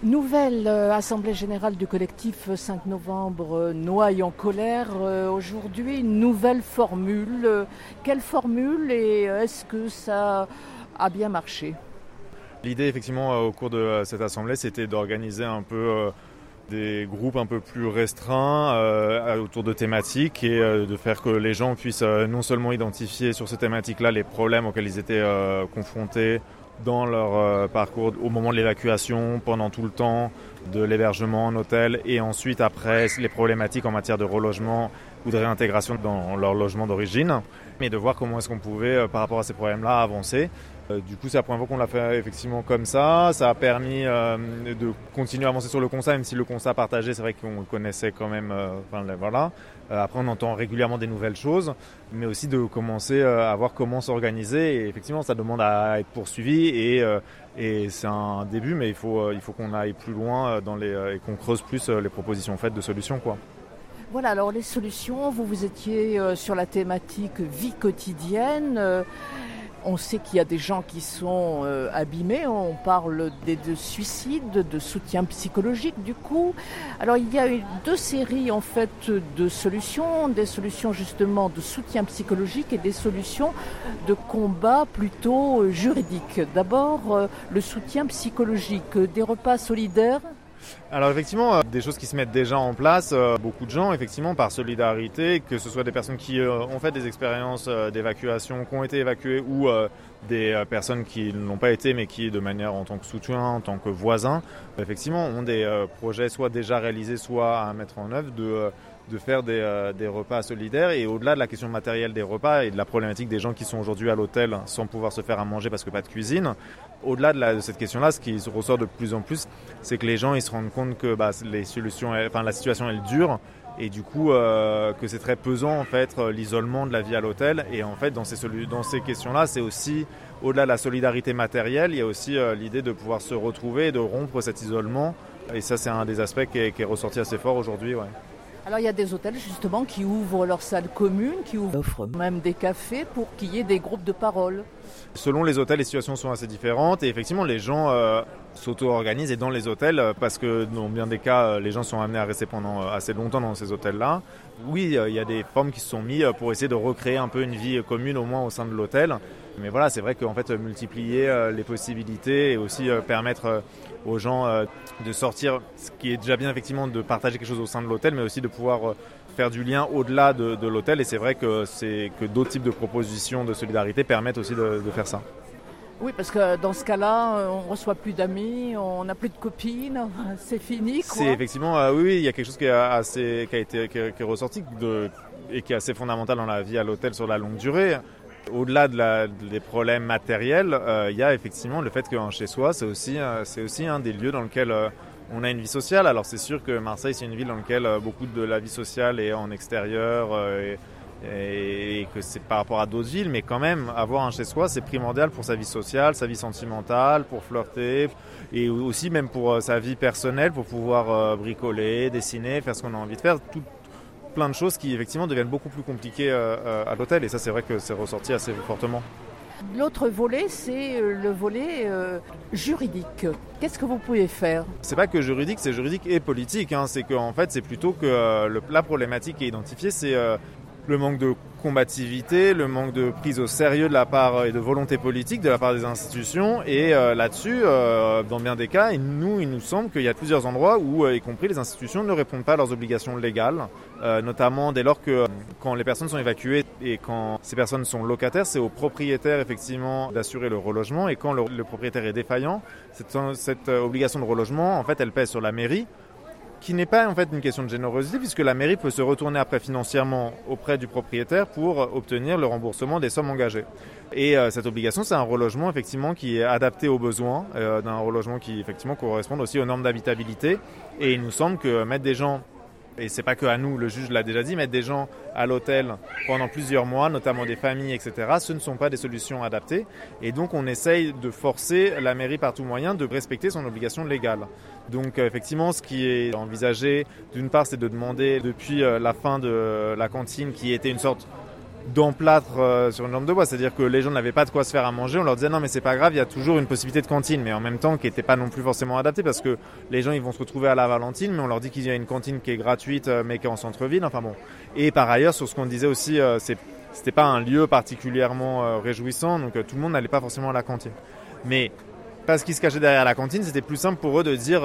Nouvelle assemblée générale du collectif 5 novembre Noailles en colère. Aujourd'hui, une nouvelle formule. Quelle formule et est-ce que ça a bien marché? L'idée, effectivement, au cours de cette assemblée, c'était d'organiser un peu des groupes un peu plus restreints autour de thématiques et de faire que les gens puissent non seulement identifier sur ces thématiques-là les problèmes auxquels ils étaient confrontés dans leur parcours au moment de l'évacuation, pendant tout le temps de l'hébergement en hôtel et ensuite après les problématiques en matière de relogement ou de réintégration dans leur logement d'origine, mais de voir comment est-ce qu'on pouvait par rapport à ces problèmes-là avancer. Du coup, c'est la première fois qu'on l'a fait effectivement comme ça. Ça a permis de continuer à avancer sur le constat, même si le constat partagé, c'est vrai qu'on le connaissait quand même. Voilà. Après, on entend régulièrement des nouvelles choses, mais aussi de commencer à voir comment s'organiser. Et effectivement, ça demande à être poursuivi et c'est un début, mais il faut qu'on aille plus loin et qu'on creuse plus les propositions faites de solutions, quoi. Voilà, alors les solutions, vous étiez sur la thématique vie quotidienne. On sait qu'il y a des gens qui sont abîmés, on parle de suicides, de soutien psychologique du coup. Alors il y a deux séries en fait de solutions, des solutions justement de soutien psychologique et des solutions de combat plutôt juridiques. D'abord le soutien psychologique, des repas solidaires. Alors effectivement, des choses qui se mettent déjà en place, beaucoup de gens effectivement par solidarité, que ce soit des personnes qui ont fait des expériences d'évacuation, qui ont été évacuées ou des personnes qui ne l'ont pas été mais qui de manière en tant que soutien, en tant que voisins, effectivement ont des projets soit déjà réalisés, soit à mettre en œuvre de faire des repas solidaires. Et au-delà de la question matérielle des repas et de la problématique des gens qui sont aujourd'hui à l'hôtel sans pouvoir se faire à manger parce que pas de cuisine, au-delà de cette question-là, ce qui ressort de plus en plus, c'est que les gens ils se rendent compte que la situation elle dure et du coup que c'est très pesant en fait l'isolement de la vie à l'hôtel. Et en fait dans ces questions-là, c'est aussi au-delà de la solidarité matérielle, il y a aussi l'idée de pouvoir se retrouver et de rompre cet isolement. Et ça c'est un des aspects qui est ressorti assez fort aujourd'hui. Ouais. Alors il y a des hôtels justement qui ouvrent leurs salles communes, qui offrent même des cafés pour qu'il y ait des groupes de parole. Selon les hôtels, les situations sont assez différentes et effectivement les gens s'auto-organisent et dans les hôtels parce que dans bien des cas les gens sont amenés à rester pendant assez longtemps dans ces hôtels-là. Oui, il y a des formes qui se sont mises pour essayer de recréer un peu une vie commune au moins au sein de l'hôtel. Mais voilà, c'est vrai qu'en fait multiplier les possibilités et aussi permettre aux gens de sortir, ce qui est déjà bien effectivement de partager quelque chose au sein de l'hôtel, mais aussi de pouvoir faire du lien au-delà de l'hôtel. Et c'est vrai que d'autres types de propositions de solidarité permettent aussi de faire ça. Oui, parce que dans ce cas-là, on ne reçoit plus d'amis, on n'a plus de copines, c'est fini, quoi. C'est effectivement, oui, il y a quelque chose qui est ressorti et qui est assez fondamental dans la vie à l'hôtel sur la longue durée. Au-delà des problèmes matériels, il y a effectivement le fait qu'un chez-soi, c'est aussi un des lieux dans lequel on a une vie sociale. Alors c'est sûr que Marseille, c'est une ville dans laquelle beaucoup de la vie sociale est en extérieur et que c'est par rapport à d'autres villes, mais quand même, avoir un chez-soi, c'est primordial pour sa vie sociale, sa vie sentimentale, pour flirter et aussi même pour sa vie personnelle, pour pouvoir bricoler, dessiner, faire ce qu'on a envie de faire. Plein de choses qui effectivement deviennent beaucoup plus compliquées à l'hôtel et ça c'est vrai que c'est ressorti assez fortement. L'autre volet, c'est le volet juridique. Qu'est-ce que vous pouvez faire? C'est pas que juridique, c'est juridique et politique. C'est qu'en fait, c'est plutôt que la problématique qui est identifiée, c'est le manque de combativité, le manque de prise au sérieux de la part et de volonté politique de la part des institutions. Et là-dessus, dans bien des cas, il nous semble qu'il y a plusieurs endroits où, y compris les institutions, ne répondent pas à leurs obligations légales, notamment dès lors que quand les personnes sont évacuées et quand ces personnes sont locataires, c'est au propriétaire effectivement d'assurer le relogement. Et quand le propriétaire est défaillant, cette obligation de relogement, en fait, elle pèse sur la mairie, qui n'est pas en fait une question de générosité puisque la mairie peut se retourner après financièrement auprès du propriétaire pour obtenir le remboursement des sommes engagées. Et cette obligation, c'est un relogement effectivement qui est adapté aux besoins, d'un relogement qui effectivement correspond aussi aux normes d'habitabilité. Et il nous semble que mettre des gens, et c'est pas que à nous, le juge l'a déjà dit, mettre des gens à l'hôtel pendant plusieurs mois, notamment des familles, etc., ce ne sont pas des solutions adaptées. Et donc on essaye de forcer la mairie par tout moyen de respecter son obligation légale. Donc effectivement, ce qui est envisagé, d'une part, c'est de demander depuis la fin de la cantine, qui était une sorte d'emplâtre sur une lampe de bois, c'est-à-dire que les gens n'avaient pas de quoi se faire à manger, on leur disait non mais c'est pas grave, il y a toujours une possibilité de cantine, mais en même temps qui n'était pas non plus forcément adaptée parce que les gens ils vont se retrouver à la Valentine, mais on leur dit qu'il y a une cantine qui est gratuite mais qui est en centre-ville, enfin bon. Et par ailleurs sur ce qu'on disait aussi, c'était pas un lieu particulièrement réjouissant, donc tout le monde n'allait pas forcément à la cantine. Mais parce qu'ils se cachaient derrière la cantine, c'était plus simple pour eux de dire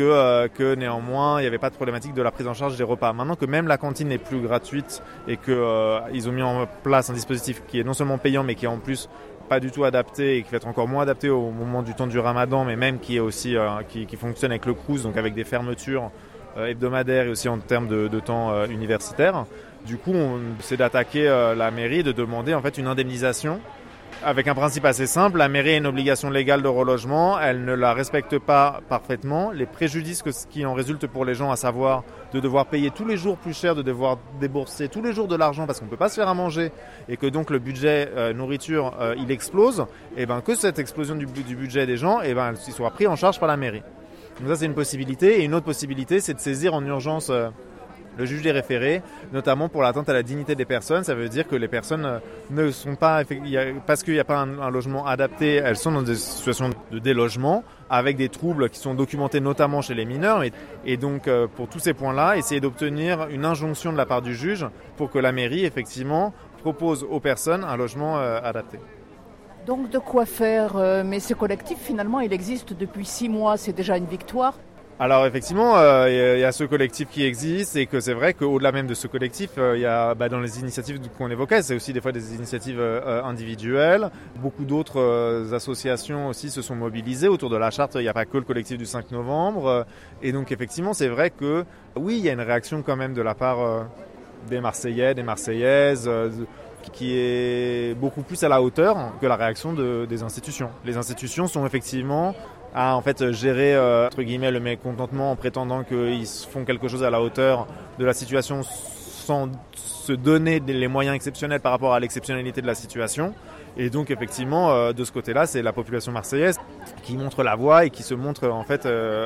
que néanmoins, il n'y avait pas de problématique de la prise en charge des repas. Maintenant que même la cantine n'est plus gratuite et qu'ils ont mis en place un dispositif qui est non seulement payant, mais qui est en plus pas du tout adapté et qui va être encore moins adapté au moment du temps du Ramadan, mais même qui est aussi qui fonctionne avec le Crous, donc avec des fermetures hebdomadaires et aussi en termes de temps universitaire. Du coup, c'est d'attaquer la mairie, de demander en fait une indemnisation. Avec un principe assez simple, la mairie a une obligation légale de relogement, elle ne la respecte pas parfaitement. Les préjudices qui en résultent pour les gens, à savoir de devoir payer tous les jours plus cher, de devoir débourser tous les jours de l'argent parce qu'on ne peut pas se faire à manger et que donc le budget nourriture il explose, et ben que cette explosion du budget des gens, et ben il soit pris en charge par la mairie. Donc ça c'est une possibilité, et une autre possibilité c'est de saisir en urgence le juge des référés, notamment pour l'atteinte à la dignité des personnes. Ça veut dire que les personnes ne sont pas, parce qu'il n'y a pas un logement adapté, elles sont dans des situations de délogement, avec des troubles qui sont documentés notamment chez les mineurs. Et donc, pour tous ces points-là, essayer d'obtenir une injonction de la part du juge pour que la mairie, effectivement, propose aux personnes un logement adapté. Donc de quoi faire, mais ce collectif, finalement, il existe depuis 6 mois, c'est déjà une victoire. Alors effectivement, y a ce collectif qui existe et que c'est vrai qu'au-delà même de ce collectif, il y a dans les initiatives qu'on évoquait, c'est aussi des fois des initiatives individuelles. Beaucoup d'autres associations aussi se sont mobilisées autour de la charte. Il n'y a pas que le collectif du 5 novembre. Et donc effectivement, c'est vrai que oui, il y a une réaction quand même de la part des Marseillais, des Marseillaises, qui est beaucoup plus à la hauteur que la réaction des institutions. Les institutions sont effectivement à en fait gérer entre guillemets le mécontentement en prétendant qu'ils font quelque chose à la hauteur de la situation sans se donner les moyens exceptionnels par rapport à l'exceptionnalité de la situation. Et donc effectivement de ce côté-là, c'est la population marseillaise qui montre la voie et qui se montre en fait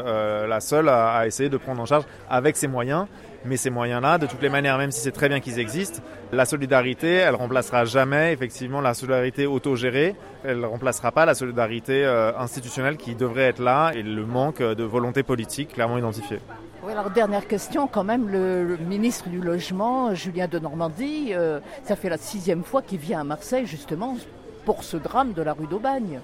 la seule à essayer de prendre en charge avec ses moyens. Mais ces moyens-là, de toutes les manières, même si c'est très bien qu'ils existent, la solidarité, elle remplacera jamais effectivement la solidarité autogérée. Elle remplacera pas la solidarité institutionnelle qui devrait être là et le manque de volonté politique clairement identifié. Oui, alors dernière question quand même, le ministre du Logement, Julien Denormandie, ça fait la 6e fois qu'il vient à Marseille justement pour ce drame de la rue d'Aubagne.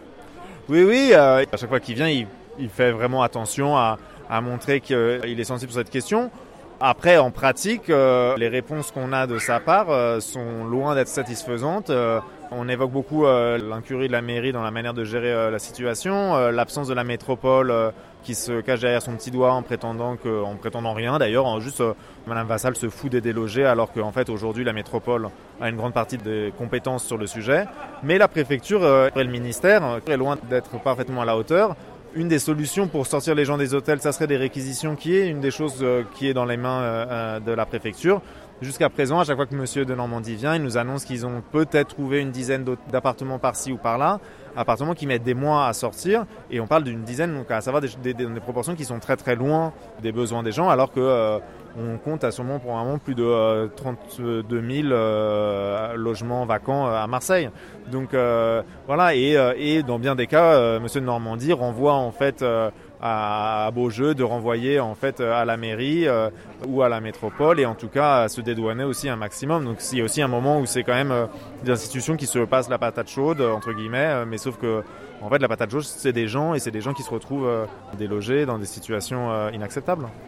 Oui, à chaque fois qu'il vient, il fait vraiment attention à montrer qu'il est sensible sur cette question. Après, en pratique, les réponses qu'on a de sa part sont loin d'être satisfaisantes. On évoque beaucoup l'incurie de la mairie dans la manière de gérer la situation, l'absence de la métropole qui se cache derrière son petit doigt en prétendant rien. D'ailleurs, juste Madame Vassal se fout des délogés alors qu'en fait aujourd'hui la métropole a une grande partie des compétences sur le sujet. Mais la préfecture et le ministère est loin d'être parfaitement à la hauteur. Une des solutions pour sortir les gens des hôtels, ça serait des réquisitions qui est une des choses qui est dans les mains de la préfecture. Jusqu'à présent, à chaque fois que M. Denormandie vient, il nous annonce qu'ils ont peut-être trouvé une dizaine d'appartements par-ci ou par-là, appartements qui mettent des mois à sortir, et on parle d'une dizaine, donc à savoir des proportions qui sont très très loin des besoins des gens, alors que on compte à ce moment pour un moment plus de 32 000 logements vacants à Marseille. Donc voilà, et dans bien des cas, M. Denormandie renvoie en fait à beau jeu de renvoyer en fait à la mairie ou à la métropole, et en tout cas à se dédouaner aussi un maximum. Donc il y a aussi un moment où c'est quand même des institutions qui se passent la patate chaude entre guillemets, mais sauf que en fait la patate chaude c'est des gens, et c'est des gens qui se retrouvent délogés dans des situations inacceptables.